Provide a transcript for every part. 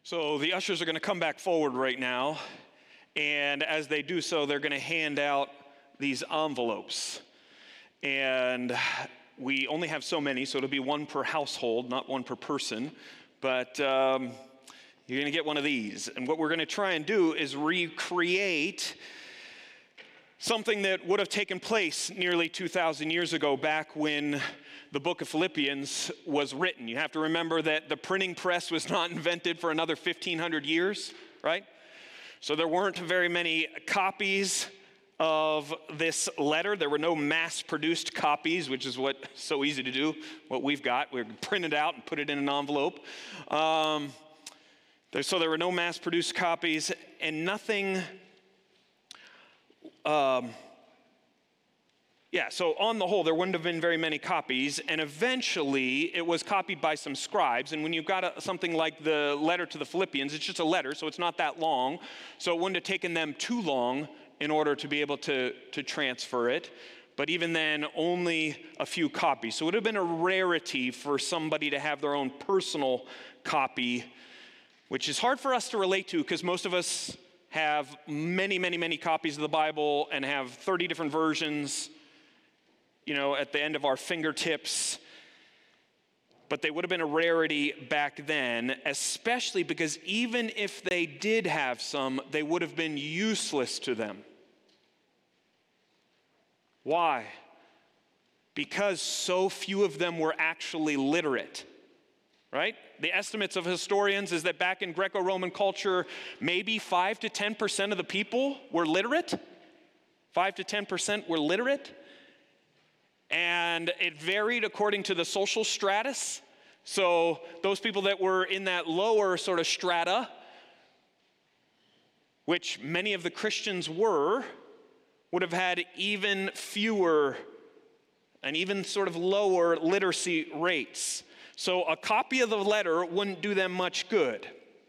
So the ushers are going to come back forward right now, and as they do so, they're going to hand out these envelopes. And we only have so many, so it'll be one per household, not one per person, but you're going to get one of these. And what we're going to try and do is recreate something that would have taken place nearly 2,000 years ago, back when the book of Philippians was written. You have to remember that the printing press was not invented for another 1,500 years, right? So there weren't very many copies of this letter. There were no mass-produced copies, which is what's so easy to do, what we've got. We print it out and put it in an envelope. So there were no mass-produced copies, and nothing... So on the whole, there wouldn't have been very many copies, and eventually it was copied by some scribes. And when you've got something like the letter to the Philippians, it's just a letter, so it's not that long. So it wouldn't have taken them too long in order to be able to transfer it. But even then, only a few copies. So it would have been a rarity for somebody to have their own personal copy, which is hard for us to relate to because most of us have many, many, many copies of the Bible and have 30 different versions, at the end of our fingertips. But they would have been a rarity back then, especially because even if they did have some, they would have been useless to them. Why? Because so few of them were actually literate. Right? The estimates of historians is that back in Greco-Roman culture, maybe 5 to 10% of the people were literate. 5 to 10% were literate. And it varied according to the social stratus. So those people that were in that lower sort of strata, which many of the Christians were, would have had even fewer and even sort of lower literacy rates. So a copy of the letter wouldn't do them much good.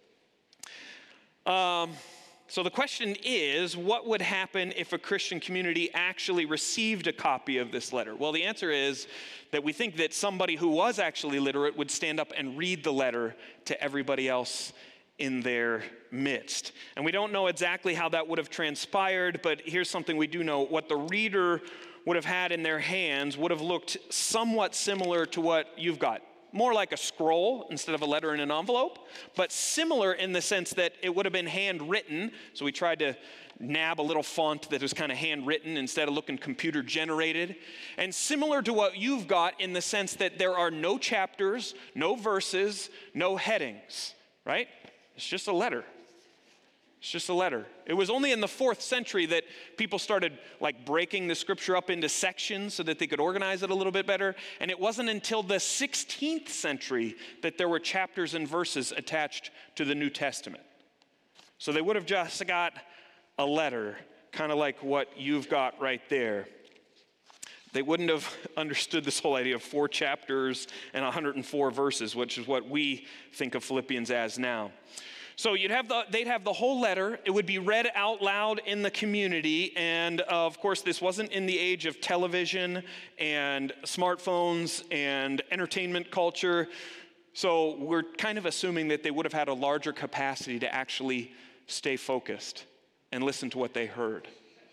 So the question is, what would happen if a Christian community actually received a copy of this letter? Well, the answer is that we think that somebody who was actually literate would stand up and read the letter to everybody else in their midst. And we don't know exactly how that would have transpired, but here's something we do know. What the reader would have had in their hands would have looked somewhat similar to what you've got. More like a scroll instead of a letter in an envelope, but similar in the sense that it would have been handwritten. So we tried to nab a little font that was kind of handwritten instead of looking computer generated. And similar to what you've got in the sense that there are no chapters, no verses, no headings, right? It's just a letter. It's just a letter. It was only in the 4th century that people started breaking the scripture up into sections so that they could organize it a little bit better. And it wasn't until the 16th century that there were chapters and verses attached to the New Testament. So they would have just got a letter, kind of like what you've got right there. They wouldn't have understood this whole idea of 4 chapters and 104 verses, which is what we think of Philippians as now. So they'd have the whole letter. It would be read out loud in the community. And of course, this wasn't in the age of television and smartphones and entertainment culture. So we're kind of assuming that they would have had a larger capacity to actually stay focused and listen to what they heard.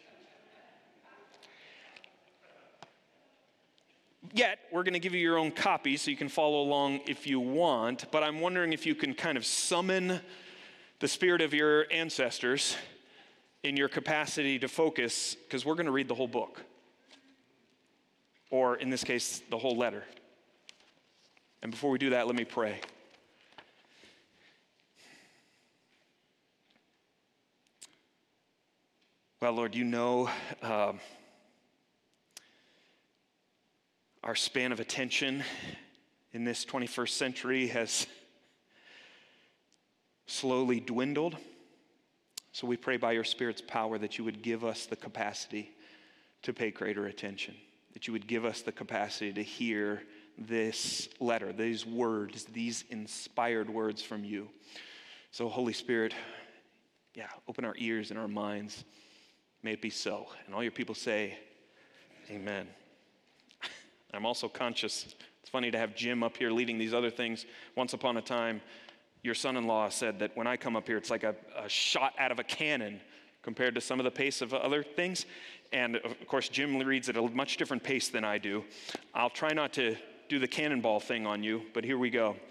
Yet, we're going to give you your own copy so you can follow along if you want. But I'm wondering if you can kind of summon the spirit of your ancestors in your capacity to focus, because we're going to read the whole book. Or in this case, the whole letter. And before we do that, let me pray. Well, Lord, you know our span of attention in this 21st century has slowly dwindled. So we pray by your Spirit's power that you would give us the capacity to pay greater attention, that you would give us the capacity to hear this letter, these words, these inspired words from you. So Holy Spirit, open our ears and our minds. May it be so. And all your people say, amen. I'm also conscious, it's funny to have Jim up here leading these other things. Once upon a time, Your son-in-law said that when I come up here, it's like a shot out of a cannon compared to some of the pace of other things. And of course, Jim reads at a much different pace than I do. I'll try not to do the cannonball thing on you, but here we go.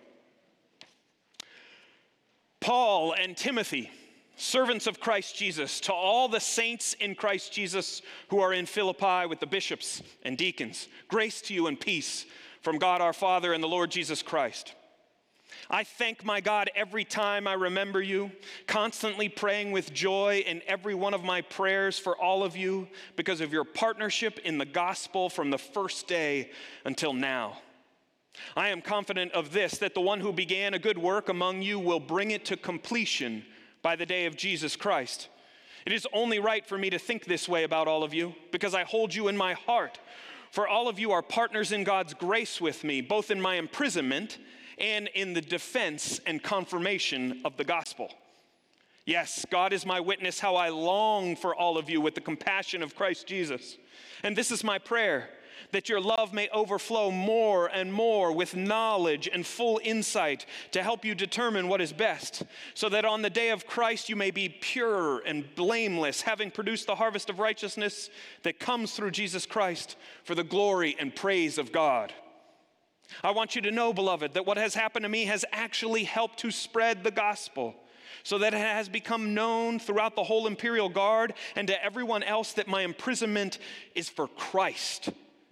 Paul and Timothy, servants of Christ Jesus, to all the saints in Christ Jesus who are in Philippi with the bishops and deacons, grace to you and peace from God our Father and the Lord Jesus Christ. I thank my God every time I remember you, constantly praying with joy in every one of my prayers for all of you because of your partnership in the gospel from the first day until now. I am confident of this, that the one who began a good work among you will bring it to completion by the day of Jesus Christ. It is only right for me to think this way about all of you because I hold you in my heart. For all of you are partners in God's grace with me, both in my imprisonment and in the defense and confirmation of the gospel. Yes, God is my witness how I long for all of you with the compassion of Christ Jesus. And this is my prayer, that your love may overflow more and more with knowledge and full insight to help you determine what is best, so that on the day of Christ you may be pure and blameless, having produced the harvest of righteousness that comes through Jesus Christ for the glory and praise of God. I want you to know, beloved, that what has happened to me has actually helped to spread the gospel, so that it has become known throughout the whole imperial guard and to everyone else that my imprisonment is for Christ.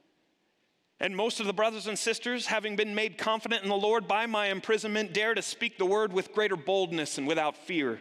And most of the brothers and sisters, having been made confident in the Lord by my imprisonment, dare to speak the word with greater boldness and without fear.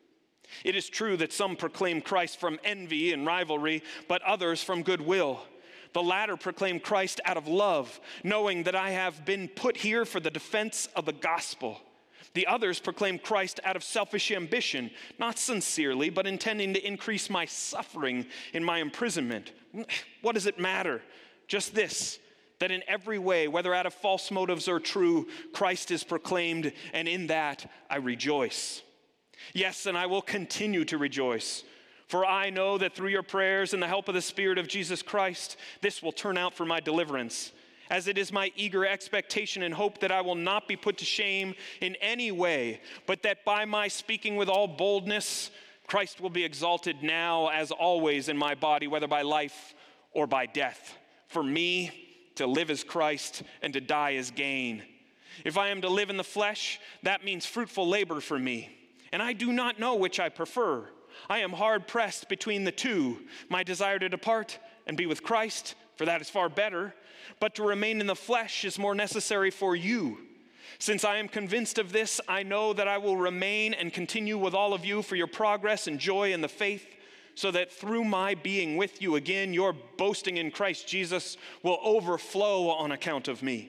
It is true that some proclaim Christ from envy and rivalry, but others from goodwill. The latter proclaim Christ out of love, knowing that I have been put here for the defense of the gospel. The others proclaim Christ out of selfish ambition, not sincerely, but intending to increase my suffering in my imprisonment. What does it matter? Just this, that in every way, whether out of false motives or true, Christ is proclaimed, and in that I rejoice. Yes, and I will continue to rejoice. For I know that through your prayers and the help of the Spirit of Jesus Christ, this will turn out for my deliverance, as it is my eager expectation and hope that I will not be put to shame in any way, but that by my speaking with all boldness, Christ will be exalted now as always in my body, whether by life or by death. For me, to live is Christ, and to die is gain. If I am to live in the flesh, that means fruitful labor for me, and I do not know which I prefer. I am hard pressed between the two, my desire to depart and be with Christ, for that is far better, but to remain in the flesh is more necessary for you. Since I am convinced of this, I know that I will remain and continue with all of you for your progress and joy in the faith, so that through my being with you again, your boasting in Christ Jesus will overflow on account of me.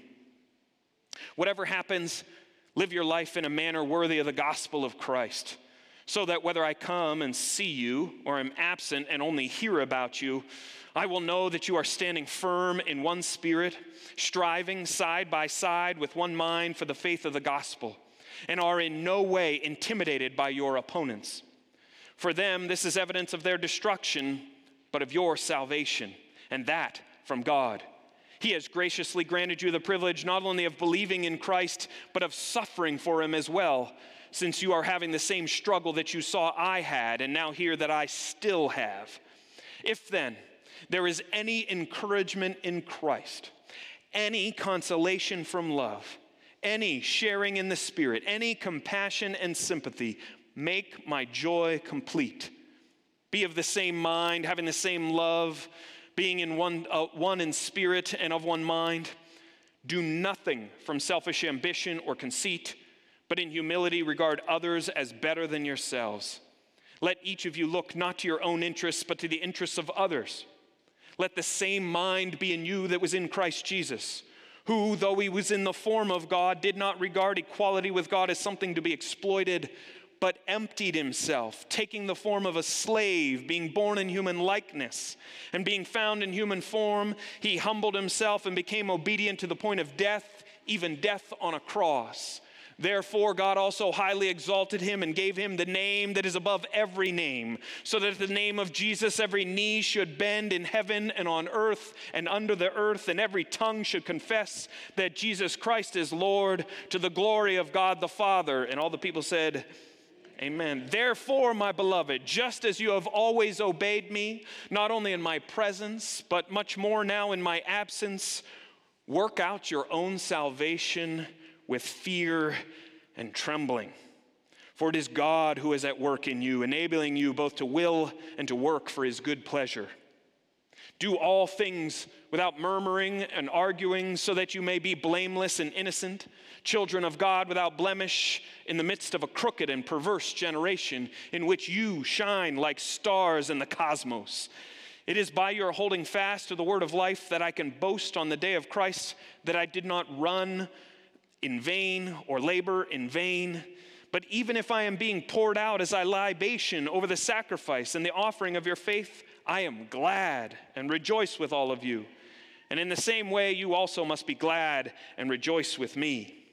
Whatever happens, live your life in a manner worthy of the gospel of Christ, so that whether I come and see you or am absent and only hear about you, I will know that you are standing firm in one spirit, striving side by side with one mind for the faith of the gospel, and are in no way intimidated by your opponents. For them, this is evidence of their destruction, but of your salvation, and that from God. He has graciously granted you the privilege not only of believing in Christ, but of suffering for him as well, since you are having the same struggle that you saw I had, and now hear that I still have. If then there is any encouragement in Christ, any consolation from love, any sharing in the Spirit, any compassion and sympathy, make my joy complete. Be of the same mind, having the same love, being in one in spirit and of one mind. Do nothing from selfish ambition or conceit, but in humility regard others as better than yourselves. Let each of you look not to your own interests, but to the interests of others. Let the same mind be in you that was in Christ Jesus, who, though he was in the form of God, did not regard equality with God as something to be exploited, but emptied himself, taking the form of a slave, being born in human likeness, and being found in human form, he humbled himself and became obedient to the point of death, even death on a cross. Therefore, God also highly exalted him and gave him the name that is above every name, so that at the name of Jesus every knee should bend in heaven and on earth and under the earth, and every tongue should confess that Jesus Christ is Lord, to the glory of God the Father. And all the people said, Amen. Therefore, my beloved, just as you have always obeyed me, not only in my presence, but much more now in my absence, work out your own salvation with fear and trembling. For it is God who is at work in you, enabling you both to will and to work for his good pleasure. Do all things without murmuring and arguing, so that you may be blameless and innocent, children of God without blemish, in the midst of a crooked and perverse generation, in which you shine like stars in the cosmos. It is by your holding fast to the word of life that I can boast on the day of Christ that I did not run in vain or labor in vain. But even if I am being poured out as a libation over the sacrifice and the offering of your faith, I am glad and rejoice with all of you. And in the same way, you also must be glad and rejoice with me.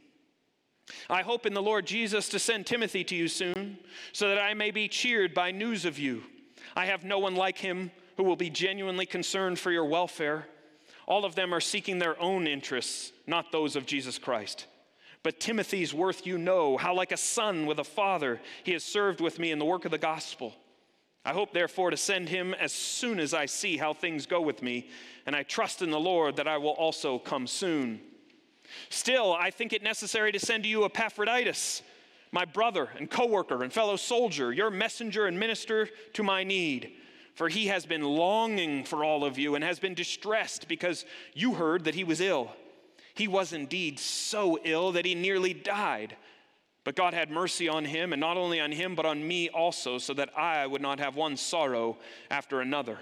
I hope in the Lord Jesus to send Timothy to you soon, so that I may be cheered by news of you. I have no one like him who will be genuinely concerned for your welfare. All of them are seeking their own interests, not those of Jesus Christ. But Timothy's worth you know, how like a son with a father he has served with me in the work of the gospel. I hope therefore to send him as soon as I see how things go with me, and I trust in the Lord that I will also come soon. Still, I think it necessary to send to you Epaphroditus, my brother and co-worker and fellow soldier, your messenger and minister to my need. For he has been longing for all of you and has been distressed because you heard that he was ill. He was indeed so ill that he nearly died. But God had mercy on him, and not only on him, but on me also, so that I would not have one sorrow after another.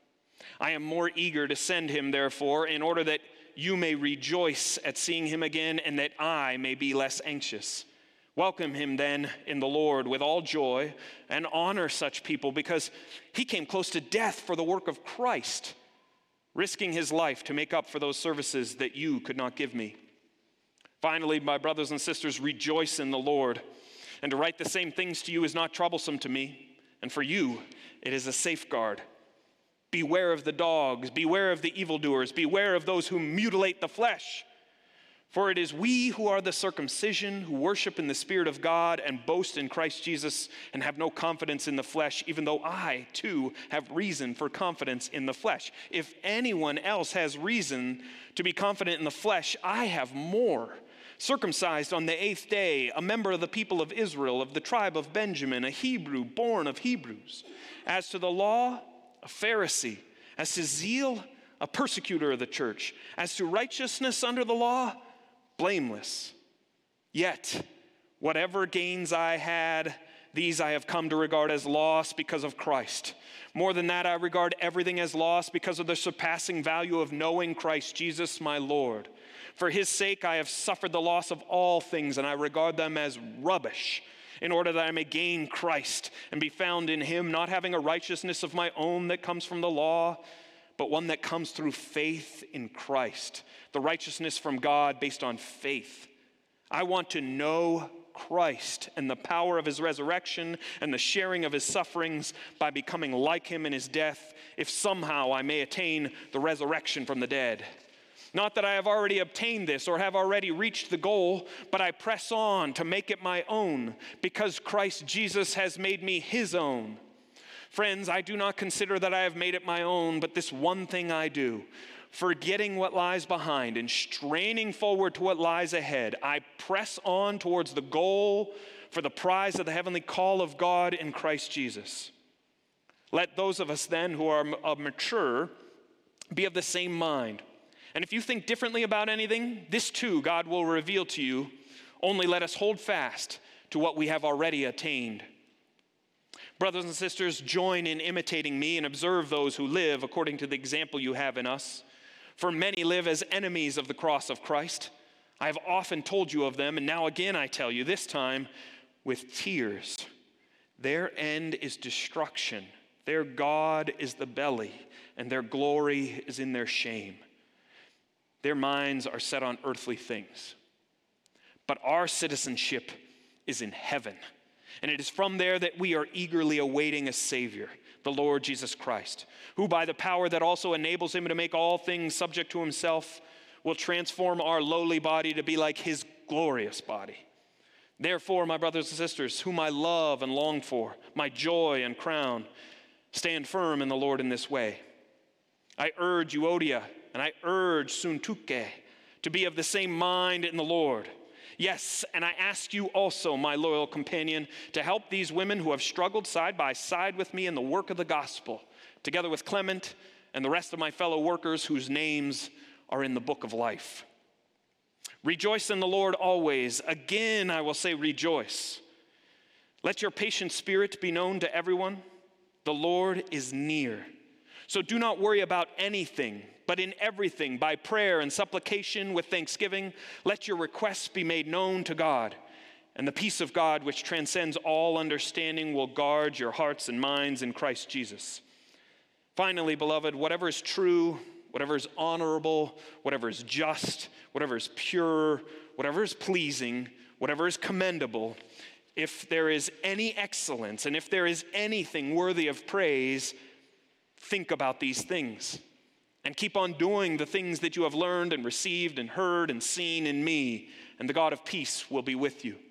I am more eager to send him, therefore, in order that you may rejoice at seeing him again, and that I may be less anxious. Welcome him then in the Lord with all joy, and honor such people, because he came close to death for the work of Christ, risking his life to make up for those services that you could not give me. Finally, my brothers and sisters, rejoice in the Lord. And to write the same things to you is not troublesome to me, and for you it is a safeguard. Beware of the dogs, beware of the evildoers, beware of those who mutilate the flesh. For it is we who are the circumcision, who worship in the Spirit of God and boast in Christ Jesus and have no confidence in the flesh, even though I, too, have reason for confidence in the flesh. If anyone else has reason to be confident in the flesh, I have more. Circumcised on the 8th day, a member of the people of Israel, of the tribe of Benjamin, a Hebrew born of Hebrews. As to the law, a Pharisee. As to zeal, a persecutor of the church. As to righteousness under the law, blameless. Yet, whatever gains I had, these I have come to regard as loss because of Christ. More than that, I regard everything as loss because of the surpassing value of knowing Christ Jesus my Lord. For his sake I have suffered the loss of all things, and I regard them as rubbish, in order that I may gain Christ and be found in him, not having a righteousness of my own that comes from the law, but one that comes through faith in Christ, the righteousness from God based on faith. I want to know Christ and the power of his resurrection and the sharing of his sufferings by becoming like him in his death, if somehow I may attain the resurrection from the dead. Not that I have already obtained this or have already reached the goal, but I press on to make it my own, because Christ Jesus has made me his own. Friends, I do not consider that I have made it my own, but this one thing I do, forgetting what lies behind and straining forward to what lies ahead, I press on towards the goal for the prize of the heavenly call of God in Christ Jesus. Let those of us then who are mature be of the same mind. And if you think differently about anything, this too God will reveal to you. Only let us hold fast to what we have already attained. Brothers and sisters, join in imitating me and observe those who live according to the example you have in us. For many live as enemies of the cross of Christ. I have often told you of them, and now again I tell you, this time with tears. Their end is destruction. Their God is the belly, and their glory is in their shame. Their minds are set on earthly things. but our citizenship is in heaven. And it is from there that we are eagerly awaiting a Savior, the Lord Jesus Christ, who by the power that also enables him to make all things subject to himself will transform our lowly body to be like his glorious body. Therefore, my brothers and sisters, whom I love and long for, my joy and crown, stand firm in the Lord in this way. I urge Euodia and I urge Syntyche to be of the same mind in the Lord. Yes, and I ask you also, my loyal companion, to help these women who have struggled side by side with me in the work of the gospel, together with Clement and the rest of my fellow workers whose names are in the book of life. Rejoice in the Lord always. Again, I will say rejoice. Let your patient spirit be known to everyone. The Lord is near. So do not worry about anything, but in everything, by prayer and supplication with thanksgiving, let your requests be made known to God. And the peace of God, which transcends all understanding, will guard your hearts and minds in Christ Jesus. Finally, beloved, whatever is true, whatever is honorable, whatever is just, whatever is pure, whatever is pleasing, whatever is commendable, if there is any excellence and if there is anything worthy of praise, think about these things and keep on doing the things that you have learned and received and heard and seen in me, and the God of peace will be with you.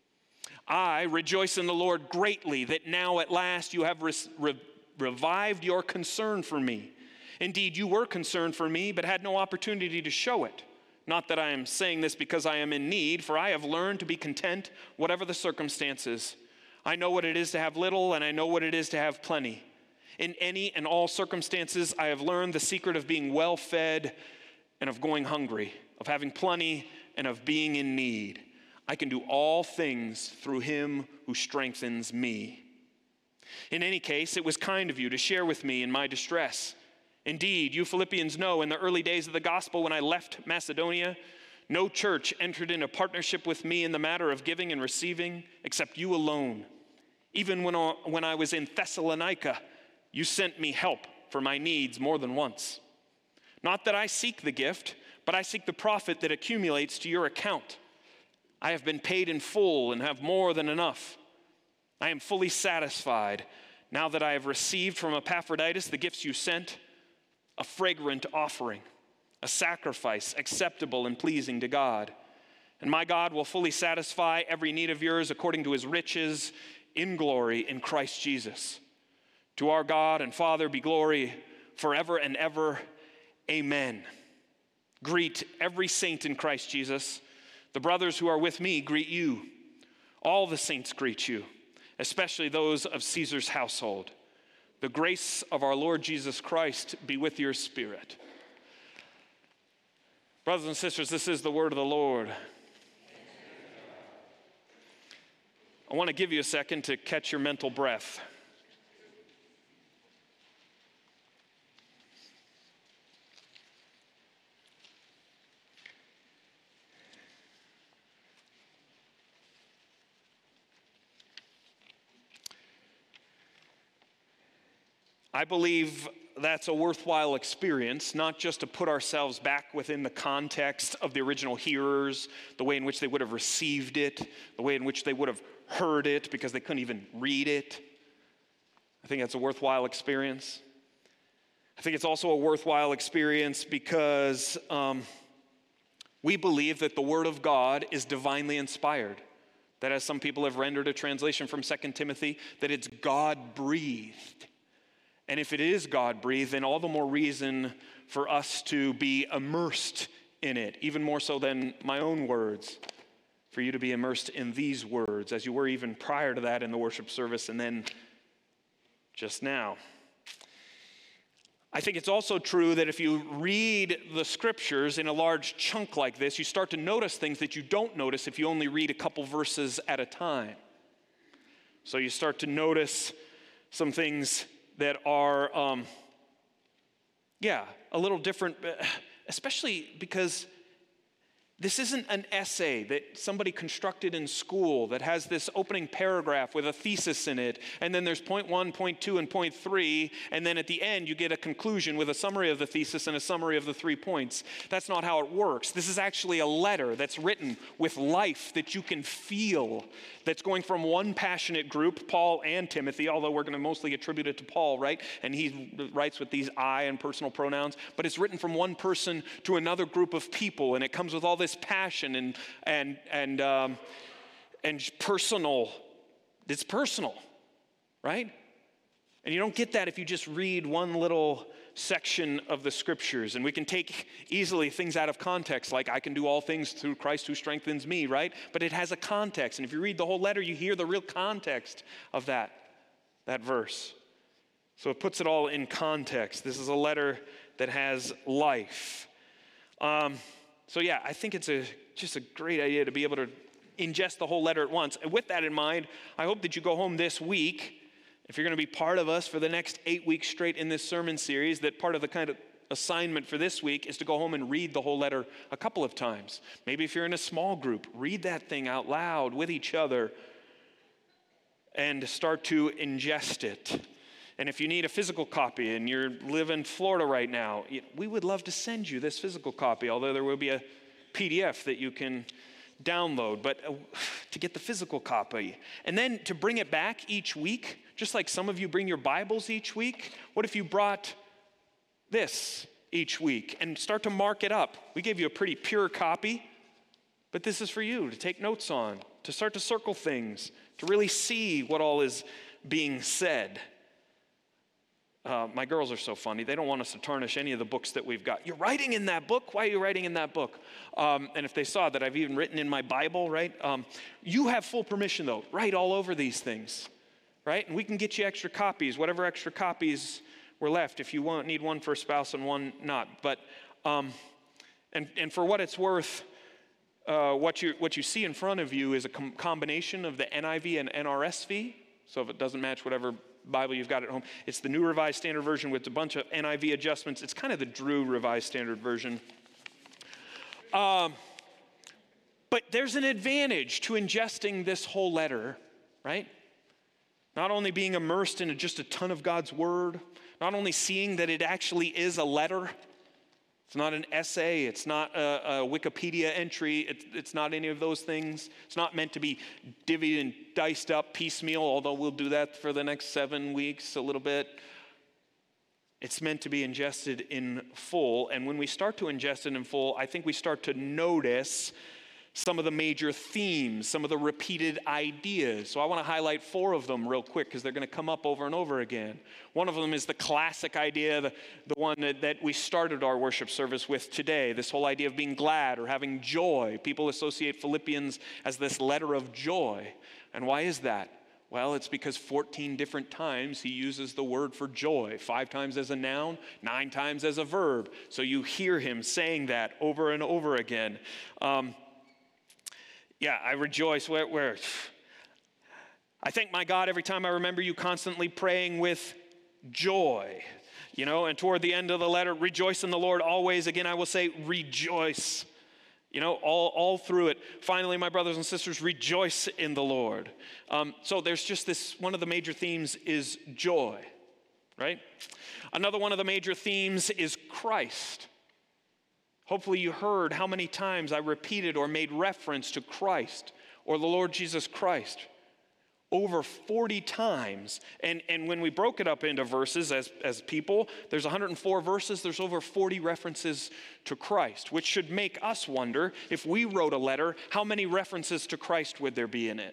I rejoice in the Lord greatly that now at last you have revived your concern for me. Indeed, you were concerned for me, but had no opportunity to show it. Not that I am saying this because I am in need, for I have learned to be content, whatever the circumstances. I know what it is to have little, and I know what it is to have plenty. In any and all circumstances, I have learned the secret of being well fed and of going hungry, of having plenty and of being in need. I can do all things through him who strengthens me. In any case, it was kind of you to share with me in my distress. Indeed, you Philippians know in the early days of the gospel when I left Macedonia, no church entered into partnership with me in the matter of giving and receiving except you alone. Even when I was in Thessalonica, you sent me help for my needs more than once. Not that I seek the gift, but I seek the profit that accumulates to your account. I have been paid in full and have more than enough. I am fully satisfied now that I have received from Epaphroditus the gifts you sent, a fragrant offering, a sacrifice acceptable and pleasing to God. And my God will fully satisfy every need of yours according to his riches in glory in Christ Jesus. To our God and Father be glory forever and ever. Amen. Greet every saint in Christ Jesus. The brothers who are with me greet you. All the saints greet you, especially those of Caesar's household. The grace of our Lord Jesus Christ be with your spirit. Brothers and sisters, this is the word of the Lord. I want to give you a second to catch your mental breath. I believe that's a worthwhile experience, not just to put ourselves back within the context of the original hearers, the way in which they would have received it, the way in which they would have heard it because they couldn't even read it. I think that's a worthwhile experience. I think it's also a worthwhile experience because we believe that the Word of God is divinely inspired. That, as some people have rendered a translation from 2 Timothy, that it's God-breathed. And if it is God-breathed, then all the more reason for us to be immersed in it, even more so than my own words, for you to be immersed in these words, as you were even prior to that in the worship service and then just now. I think it's also true that if you read the scriptures in a large chunk like this, you start to notice things that you don't notice if you only read a couple verses at a time. So you start to notice some things that are, a little different, especially because This isn't an essay that somebody constructed in school that has this opening paragraph with a thesis in it, and then there's point 1, point 2, and point 3, and then at the end you get a conclusion with a summary of the thesis and a summary of the 3 points. That's not how it works. This is actually a letter that's written with life that you can feel, that's going from one passionate group, Paul and Timothy, although we're going to mostly attribute it to Paul, right? And he writes with these I and personal pronouns, but it's written from one person to another group of people, and it comes with all this passion and personal. It's personal, right? And you don't get that if you just read one little section of the scriptures. And we can take easily things out of context, like I can do all things through Christ who strengthens me, right? But it has a context. And if you read the whole letter, you hear the real context of that verse. So it puts it all in context. This is a letter that has life. So yeah, I think it's just a great idea to be able to ingest the whole letter at once. And with that in mind, I hope that you go home this week, if you're going to be part of us for the next 8 weeks straight in this sermon series, that part of the kind of assignment for this week is to go home and read the whole letter a couple of times. Maybe if you're in a small group, read that thing out loud with each other and start to ingest it. And if you need a physical copy and you live in Florida right now, we would love to send you this physical copy, although there will be a PDF that you can download, but to get the physical copy. And then to bring it back each week, just like some of you bring your Bibles each week, what if you brought this each week and start to mark it up? We gave you a pretty pure copy, but this is for you to take notes on, to start to circle things, to really see what all is being said. My girls are so funny. They don't want us to tarnish any of the books that we've got. You're writing in that book? Why are you writing in that book? And if they saw that I've even written in my Bible, right? You have full permission, though. Write all over these things, right? And we can get you extra copies, whatever extra copies were left, if you need one for a spouse and one not. But, and for what it's worth, what you see in front of you is a combination of the NIV and NRSV. So if it doesn't match whatever Bible you've got at home, it's the New Revised Standard Version with a bunch of NIV adjustments. It's kind of the Drew Revised Standard Version. But there's an advantage to ingesting this whole letter, right? Not only being immersed in just a ton of God's Word, not only seeing that it actually is a letter. It's not an essay. It's not a Wikipedia entry. It's not any of those things. It's not meant to be divvied and diced up piecemeal, although we'll do that for the next 7 weeks a little bit. It's meant to be ingested in full. And when we start to ingest it in full, I think we start to notice some of the major themes, some of the repeated ideas. So I want to highlight 4 of them real quick because they're going to come up over and over again. One of them is the classic idea, the one that we started our worship service with today, this whole idea of being glad or having joy. People associate Philippians as this letter of joy. And why is that? Well, it's because 14 different times he uses the word for joy, 5 times as a noun, 9 times as a verb. So you hear him saying that over and over again. Yeah, I rejoice. Where? I thank my God every time I remember you, constantly praying with joy. You know, and toward the end of the letter, rejoice in the Lord always. Again, I will say rejoice. You know, all through it. Finally, my brothers and sisters, rejoice in the Lord. So there's just this, one of the major themes is joy, right? Another one of the major themes is Christ. Hopefully you heard how many times I repeated or made reference to Christ or the Lord Jesus Christ. Over 40 times. And when we broke it up into verses as people, there's 104 verses, there's over 40 references to Christ, which should make us wonder, if we wrote a letter, how many references to Christ would there be in it?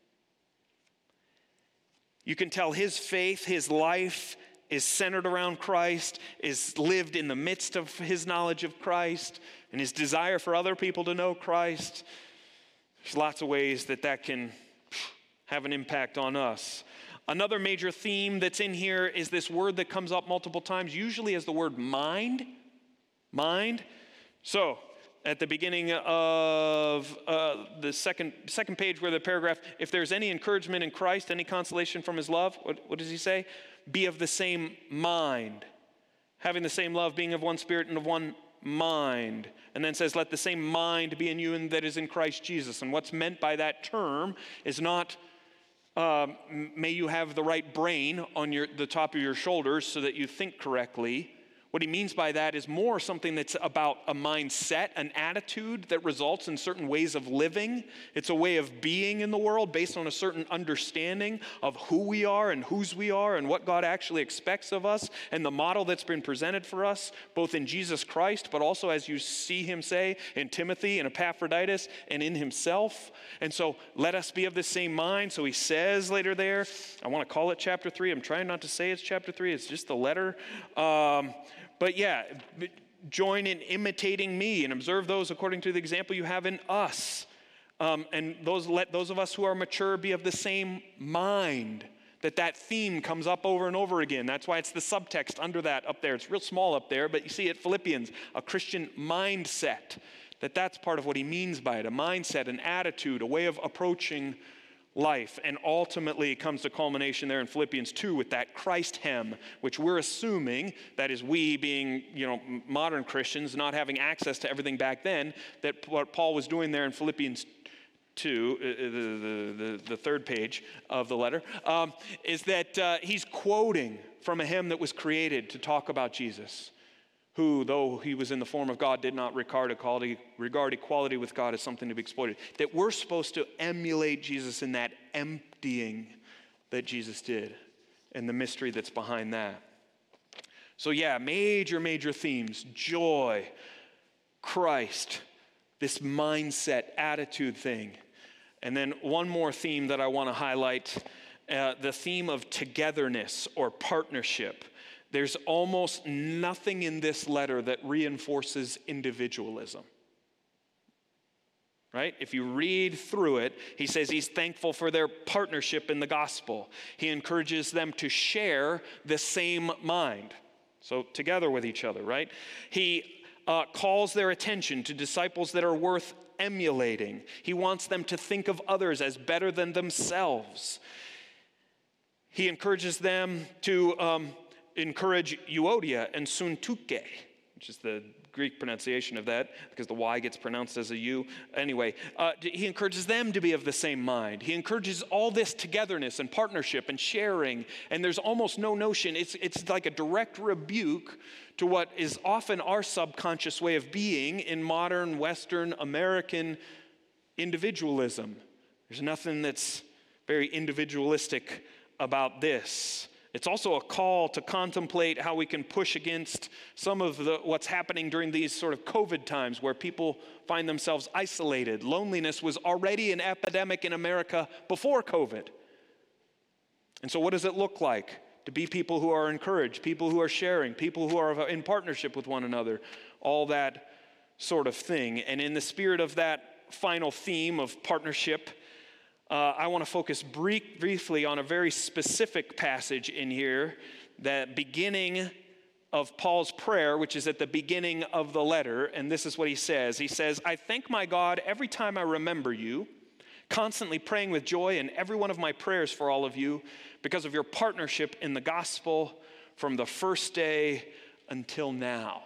You can tell his faith, his life, is centered around Christ, is lived in the midst of his knowledge of Christ, and his desire for other people to know Christ. There's lots of ways that can have an impact on us. Another major theme that's in here is this word that comes up multiple times, usually as the word mind. Mind. So, at the beginning of the second page where the paragraph, if there's any encouragement in Christ, any consolation from his love, what does he say? Be of the same mind. Having the same love, being of one spirit and of one mind. And then says, let the same mind be in you and that is in Christ Jesus. And what's meant by that term is not, may you have the right brain on the top of your shoulders so that you think correctly. What he means by that is more something that's about a mindset, an attitude that results in certain ways of living. It's a way of being in the world based on a certain understanding of who we are and whose we are and what God actually expects of us and the model that's been presented for us, both in Jesus Christ, but also as you see him say in Timothy and Epaphroditus and in himself. And so let us be of the same mind. So he says later there, I want to call it chapter 3. I'm trying not to say it's chapter 3. It's just the letter. But yeah, join in imitating me and observe those according to the example you have in us. And let those of us who are mature be of the same mind. That theme comes up over and over again. That's why it's the subtext under that up there. It's real small up there, but you see it, Philippians, a Christian mindset. That's part of what he means by it, a mindset, an attitude, a way of approaching life. And ultimately it comes to culmination there in Philippians 2 with that Christ hem, which we're assuming, that is we being, modern Christians, not having access to everything back then, that what Paul was doing there in Philippians 2, the third page of the letter, is that he's quoting from a hymn that was created to talk about Jesus, who, though he was in the form of God, did not regard equality with God as something to be exploited. That we're supposed to emulate Jesus in that emptying that Jesus did and the mystery that's behind that. So yeah, major themes: joy, Christ, this mindset, attitude thing. And then one more theme that I want to highlight, the theme of togetherness or partnership. There's almost nothing in this letter that reinforces individualism. Right? If you read through it, he says he's thankful for their partnership in the gospel. He encourages them to share the same mind. So together with each other, right? He calls their attention to disciples that are worth emulating. He wants them to think of others as better than themselves. He encourages them to encourage Euodia and Syntyche, which is the Greek pronunciation of that, because the Y gets pronounced as a U. Anyway, he encourages them to be of the same mind. He encourages all this togetherness and partnership and sharing, and there's almost no notion. It's like a direct rebuke to what is often our subconscious way of being in modern Western American individualism. There's nothing that's very individualistic about this. It's also a call to contemplate how we can push against some of what's happening during these sort of COVID times where people find themselves isolated. Loneliness was already an epidemic in America before COVID. And so what does it look like to be people who are encouraged, people who are sharing, people who are in partnership with one another, all that sort of thing? And in the spirit of that final theme of partnership, I want to focus briefly on a very specific passage in here, the beginning of Paul's prayer, which is at the beginning of the letter. And this is what he says. He says, I thank my God every time I remember you, constantly praying with joy in every one of my prayers for all of you because of your partnership in the gospel from the first day until now.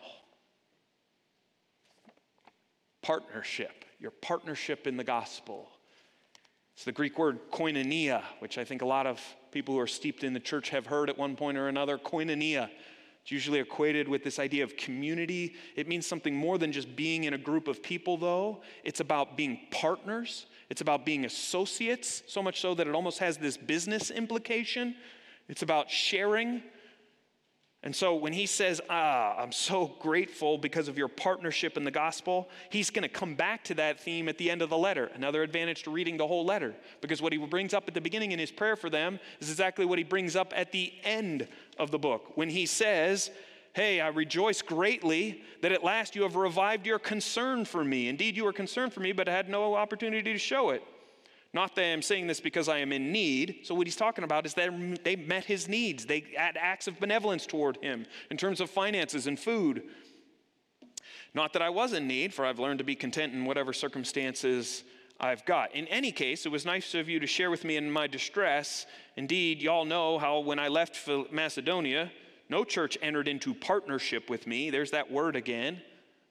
Partnership, your partnership in the gospel. It's the Greek word koinonia, which I think a lot of people who are steeped in the church have heard at one point or another. Koinonia. It's usually equated with this idea of community. It means something more than just being in a group of people, though. It's about being partners. It's about being associates, so much so that it almost has this business implication. It's about sharing. And so when he says, I'm so grateful because of your partnership in the gospel, he's going to come back to that theme at the end of the letter. Another advantage to reading the whole letter, because what he brings up at the beginning in his prayer for them is exactly what he brings up at the end of the book. When he says, hey, I rejoice greatly that at last you have revived your concern for me. Indeed, you were concerned for me, but had no opportunity to show it. Not that I'm saying this because I am in need. So what he's talking about is that they met his needs. They had acts of benevolence toward him in terms of finances and food. Not that I was in need, for I've learned to be content in whatever circumstances I've got. In any case, it was nice of you to share with me in my distress. Indeed, y'all know how when I left Macedonia, no church entered into partnership with me. There's that word again.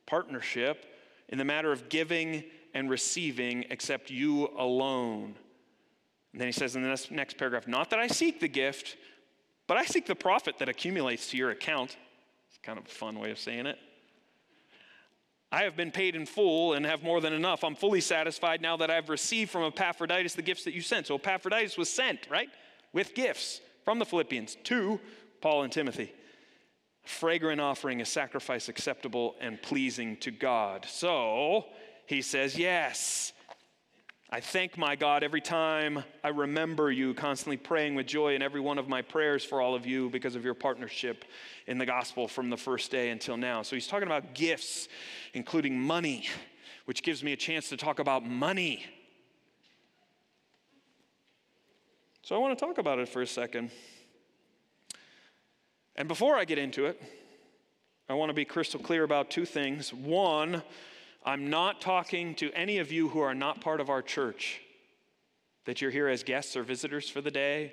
partnership in the matter of giving and receiving except you alone. And then he says in the next paragraph, not that I seek the gift, but I seek the profit that accumulates to your account. It's kind of a fun way of saying it. I have been paid in full and have more than enough. I'm fully satisfied now that I've received from Epaphroditus the gifts that you sent. So Epaphroditus was sent, right, with gifts from the Philippians to Paul and Timothy. Fragrant offering, a sacrifice acceptable and pleasing to God. So he says, yes, I thank my God every time I remember you, constantly praying with joy in every one of my prayers for all of you because of your partnership in the gospel from the first day until now. So he's talking about gifts, including money, which gives me a chance to talk about money. So I want to talk about it for a second. And before I get into it, I want to be crystal clear about two things. One, I'm not talking to any of you who are not part of our church, that you're here as guests or visitors for the day.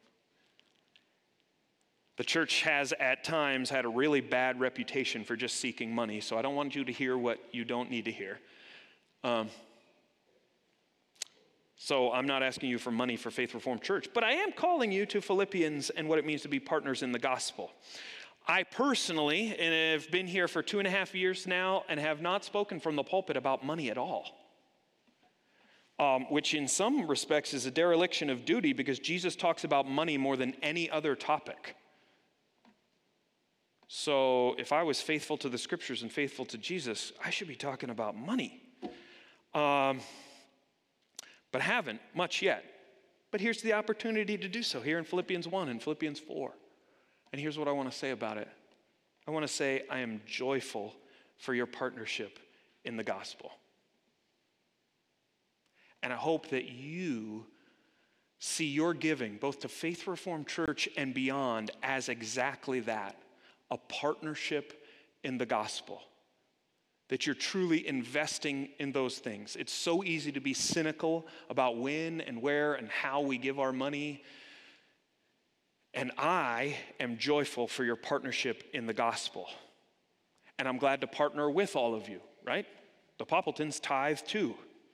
The church has at times had a really bad reputation for just seeking money, so I don't want you to hear what you don't need to hear. So I'm not asking you for money for Faith Reformed Church, but I am calling you to Philippians and what it means to be partners in the gospel. I personally have been here for 2.5 years now and have not spoken from the pulpit about money at all, which in some respects is a dereliction of duty because Jesus talks about money more than any other topic. So if I was faithful to the scriptures and faithful to Jesus, I should be talking about money. But haven't much yet. But here's the opportunity to do so here in Philippians 1 and Philippians 4. And here's what I want to say about it. I want to say I am joyful for your partnership in the gospel. And I hope that you see your giving, both to Faith Reformed Church and beyond, as exactly that, a partnership in the gospel. That you're truly investing in those things. It's so easy to be cynical about when and where and how we give our money. And I am joyful for your partnership in the gospel. And I'm glad to partner with all of you, right? The Poppletons tithe too.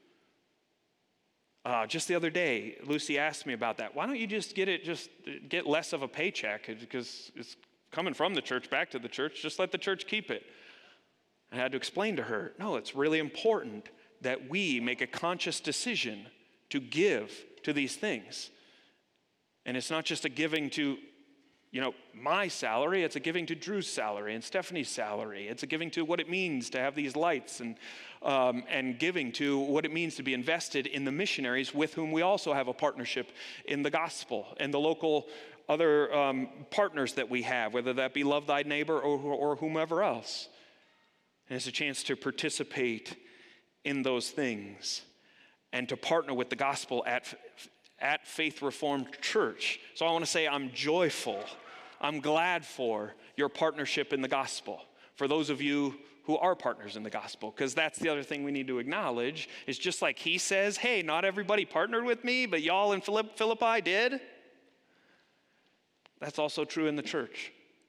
Just the other day, Lucy asked me about that. Why don't you just get less of a paycheck? Because it's coming from the church back to the church. Just let the church keep it. I had to explain to her, no, it's really important that we make a conscious decision to give to these things. And it's not just a giving to, my salary, it's a giving to Drew's salary and Stephanie's salary. It's a giving to what it means to have these lights and giving to what it means to be invested in the missionaries with whom we also have a partnership in the gospel and the local other partners that we have, whether that be Love Thy Neighbor or whomever else. And it's a chance to participate in those things and to partner with the gospel at Faith Reformed Church. So I want to say I'm joyful. I'm glad for your partnership in the gospel. For those of you who are partners in the gospel, because that's the other thing we need to acknowledge, is just like he says, hey, not everybody partnered with me, but y'all in Philippi did. That's also true in the church.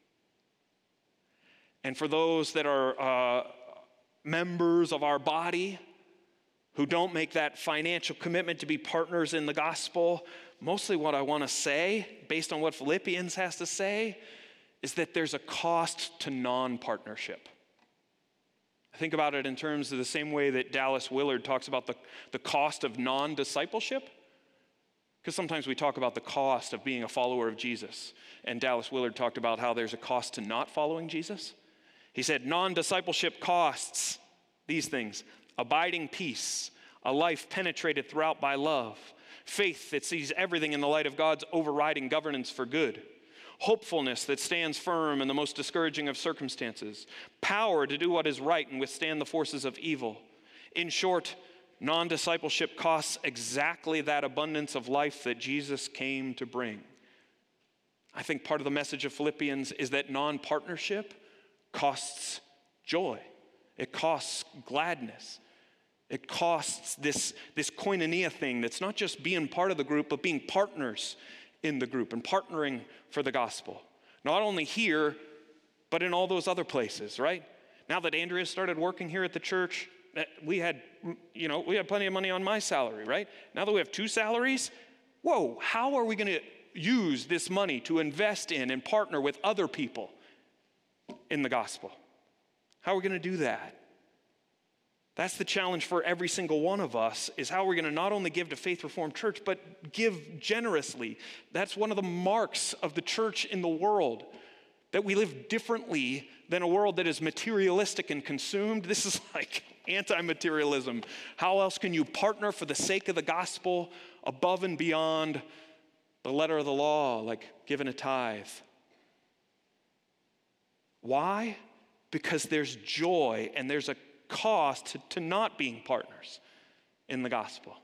And for those that are members of our body who don't make that financial commitment to be partners in the gospel, mostly what I want to say, based on what Philippians has to say, is that there's a cost to non-partnership. I think about it in terms of the same way that Dallas Willard talks about the cost of non-discipleship. Because sometimes we talk about the cost of being a follower of Jesus. And Dallas Willard talked about how there's a cost to not following Jesus. He said, non-discipleship costs these things: abiding peace, a life penetrated throughout by love, faith that sees everything in the light of God's overriding governance for good, hopefulness that stands firm in the most discouraging of circumstances, power to do what is right and withstand the forces of evil. In short, non-discipleship costs exactly that abundance of life that Jesus came to bring. I think part of the message of Philippians is that non-partnership costs joy. It costs gladness. It costs this koinonia thing that's not just being part of the group, but being partners in the group and partnering for the gospel. Not only here, but in all those other places, right? Now that Andrea started working here at the church, we had plenty of money on my salary, right? Now that we have 2 salaries, whoa, how are we going to use this money to invest in and partner with other people in the gospel? How are we going to do that? That's the challenge for every single one of us, is how we're going to not only give to Faith Reformed Church, but give generously. That's one of the marks of the church in the world, that we live differently than a world that is materialistic and consumed. This is like anti-materialism. How else can you partner for the sake of the gospel above and beyond the letter of the law, like giving a tithe? Why? Because there's joy and there's a cost to not being partners in the gospel.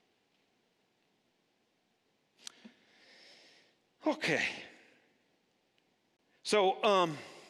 Okay. So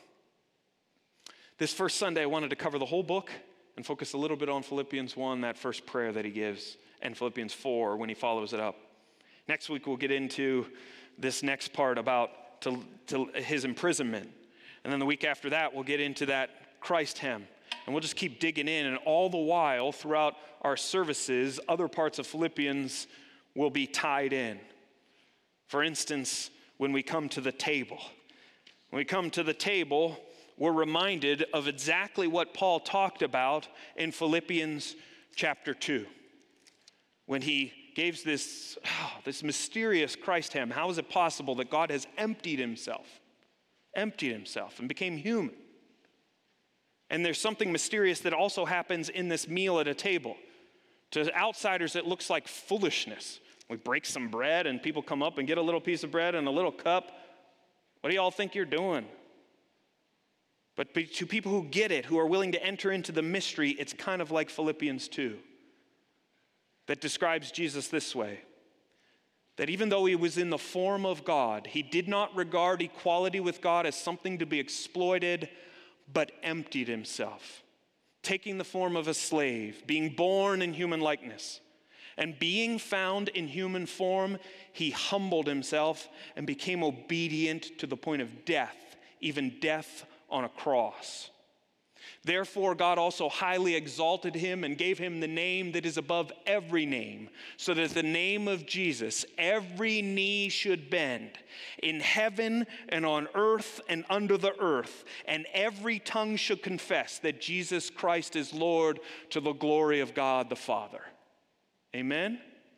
this first Sunday I wanted to cover the whole book and focus a little bit on Philippians 1, that first prayer that he gives, and Philippians 4 when he follows it up. Next week we'll get into this next part about to his imprisonment. And then the week after that we'll get into that Christ hymn. And we'll just keep digging in, and all the while, throughout our services, other parts of Philippians will be tied in. For instance, when we come to the table. When we come to the table, we're reminded of exactly what Paul talked about in Philippians chapter 2. When he gives this mysterious Christ hymn. How is it possible that God has emptied himself and became human? And there's something mysterious that also happens in this meal at a table. To outsiders, it looks like foolishness. We break some bread and people come up and get a little piece of bread and a little cup. What do y'all think you're doing? But to people who get it, who are willing to enter into the mystery, it's kind of like Philippians 2 that describes Jesus this way. That even though he was in the form of God, he did not regard equality with God as something to be exploited, but emptied himself, taking the form of a slave, being born in human likeness. And being found in human form, he humbled himself and became obedient to the point of death, even death on a cross. Therefore, God also highly exalted him and gave him the name that is above every name, so that at the name of Jesus, every knee should bend in heaven and on earth and under the earth, and every tongue should confess that Jesus Christ is Lord, to the glory of God the Father. Amen?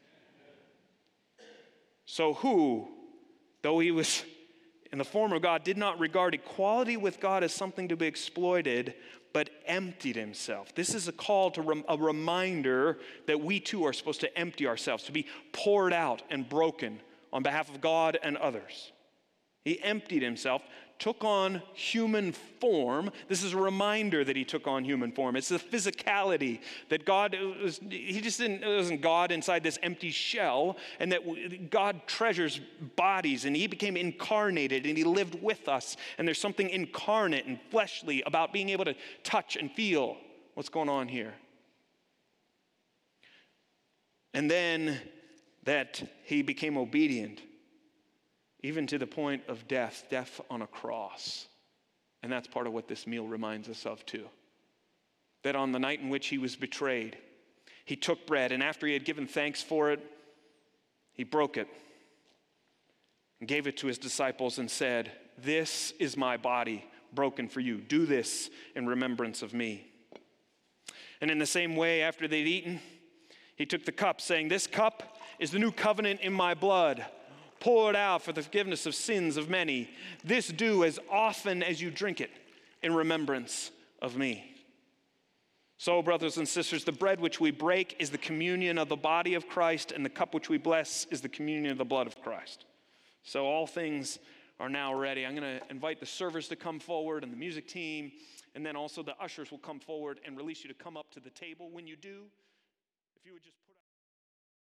So who, though he was in the form of God, did not regard equality with God as something to be exploited, but emptied himself. This is a call to a reminder that we too are supposed to empty ourselves, to be poured out and broken on behalf of God and others. He emptied himself, took on human form. This is a reminder that he took on human form. It's the physicality that God was, it wasn't God inside this empty shell, and that God treasures bodies, and he became incarnated, and he lived with us. And there's something incarnate and fleshly about being able to touch and feel what's going on here. And then that he became obedient, even to the point of death on a cross. And that's part of what this meal reminds us of too. That on the night in which he was betrayed, he took bread, and after he had given thanks for it, he broke it and gave it to his disciples and said, "This is my body broken for you. Do this in remembrance of me." And in the same way, after they'd eaten, he took the cup, saying, "This cup is the new covenant in my blood, poured out for the forgiveness of sins of many. This do as often as you drink it in remembrance of me." So, brothers and sisters, the bread which we break is the communion of the body of Christ, and the cup which we bless is the communion of the blood of Christ. So all things are now ready. I'm going to invite the servers to come forward and the music team, and then also the ushers will come forward and release you to come up to the table. When you do, if you would just